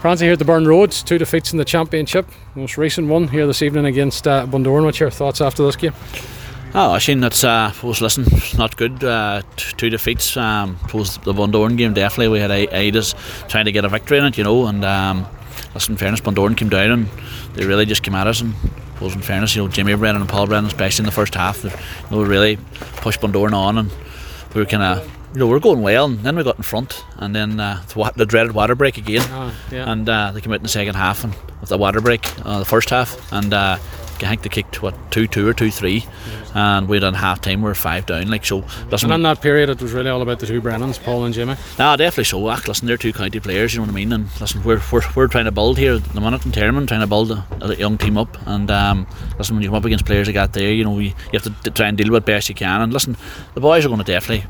Francie here at the Burn Roads, 2 defeats in the championship. Most recent one here this evening against Bundoran. What's your thoughts after this game? I seen that's it's not good. 2 defeats. Suppose the Bundoran game definitely we had Aidas trying to get a victory in it, and in fairness, Bundoran came down and they really just came at us. And in fairness, Jimmy Brennan and Paul Brennan, especially in the first half, they really pushed Bundoran on, and we were kind of. We were going well, and then we got in front, and then the dreaded water break again. And they came out in the second half and with the water break, the first half, and I think they kicked 2-2 or 2-3, and we done half time we were 5 down. And in that period, it was really all about the 2 Brennans, Paul and Jimmy. Definitely so. They're 2 county players, you know what I mean. And we're trying to build here at the minute in Termon, trying to build a young team up. And when you come up against players like that, there, you have to try and deal with it best you can. And the boys are going to definitely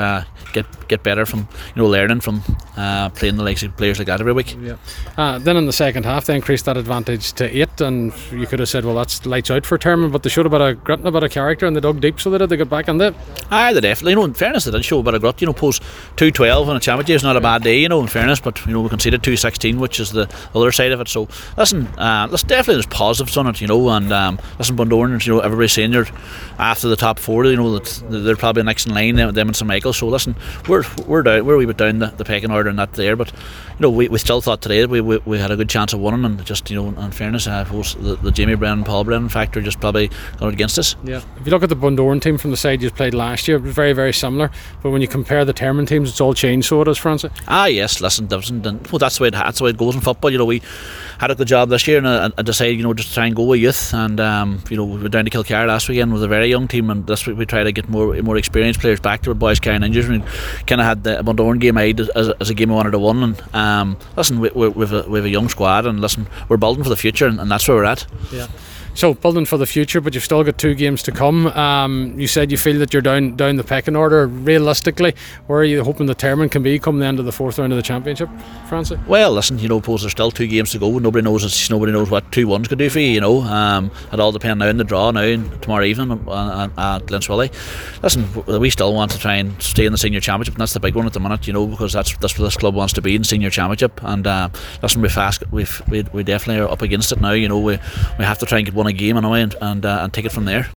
get better from learning from playing the likes of players like that every week. Then in the second half, they increased that advantage to 8, and you could have said, well, that's lights out for Termon, but they showed a bit of grit and a bit of character, and they dug deep, so they got back in there. They definitely. In fairness, they did show a bit of grit. Post 2-12 on a championship is not a bad day. In fairness, but we conceded 2-16, which is the other side of it. So definitely there's positives on it. And Bundoran, everybody's saying they're after the top 4. That they're probably next in line. Them and St Michael. So we're down. We're a wee bit down the pecking order and that there, but we still thought today that we had a good chance of winning, and just in fairness, I suppose the Jamie Brennan, Paul Brennan factor just probably got against us. If you look at the Bundoran team from the side you played last year, it was very, very similar, but when you compare the Termon teams, it's all changed. So it is, Francie. Yes, that's the way it goes in football. We had a good job this year, and I decided just to try and go with youth, and we were down to Kilcar last weekend with a very young team, and this week we try to get more experienced players back. There were boys carrying injuries. We kind of had the Bundoran game as a game we wanted to win, and we have a young squad, and we're building for the future, and that's where we're at. So building for the future, but you've still got 2 games to come. You said you feel that you're down the pecking order. Realistically, where are you hoping the Termon can be come the end of the 4th round of the championship, Francie? Well, suppose there's still 2 games to go. Nobody knows what 2-1s could do for you. It all depends now on the draw tomorrow evening at Glenswilly. We still want to try and stay in the senior championship, and that's the big one at the minute. Because that's where this club wants to be, in senior championship. And we definitely are up against it now. We have to try and get one a game anyway, and take it from there.